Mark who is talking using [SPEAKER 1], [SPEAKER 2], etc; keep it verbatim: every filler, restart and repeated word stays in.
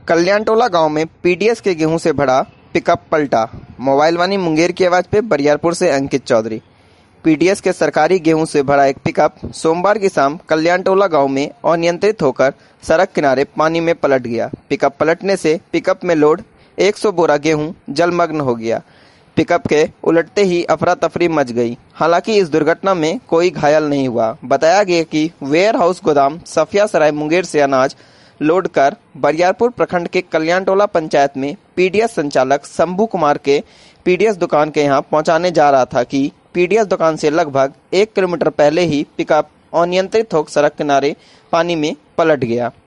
[SPEAKER 1] कल्याणटोला गांव में पीडीएस के गेहूं से भरा पिकअप पलटा। मोबाइल वानी मुंगेर की आवाज पे बरियारपुर से अंकित चौधरी। पीडीएस के सरकारी गेहूं से भरा एक पिकअप सोमवार की शाम कल्याणटोला गांव में अनियंत्रित होकर सड़क किनारे पानी में पलट गया। पिकअप पलटने से पिकअप में लोड सौ बोरा गेहूं जलमग्न हो गया। पिकअप के उलटते ही अफरा तफरी मच गई। हालांकि इस दुर्घटना में कोई घायल नहीं हुआ। बताया गया कि वेयर हाउस गोदाम सफिया सराय मुंगेर से अनाज लोड कर बरियारपुर प्रखंड के कल्याणटोला पंचायत में पीडीएस संचालक शंभू कुमार के पीडीएस दुकान के यहां पहुंचाने जा रहा था कि पीडीएस दुकान से लगभग एक किलोमीटर पहले ही पिकअप अनियंत्रित होकर सड़क किनारे पानी में पलट गया।